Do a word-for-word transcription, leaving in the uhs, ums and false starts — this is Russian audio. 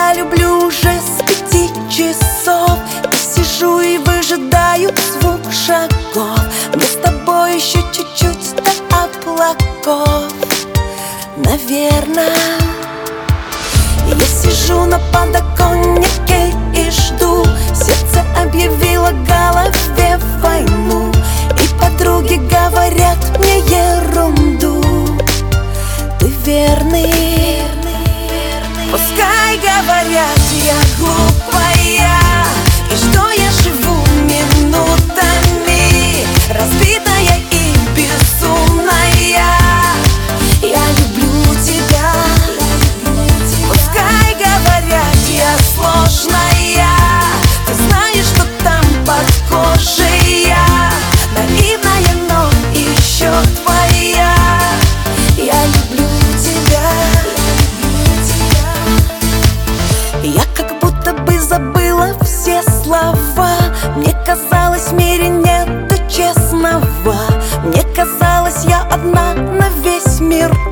тебя люблю уже с пяти часов. И сижу и выжидаю звук шагов. Мне с тобой еще чуть-чуть до облаков, наверное. Я сижу на подоконнике и жду. Сердце объявило голове войну, и подруги говорят мне ерунду. Ты верный, пускай говорят, я глупая, и что я живу минутами, разбитая и безумная. Я люблю тебя, пускай говорят, я сложная. Ты знаешь, что там под кожей я наивная, но еще твоя. Я люблю тебя. Я как будто бы забыла все слова. Мне казалось, в мире нет честного. Мне казалось, я одна на весь мир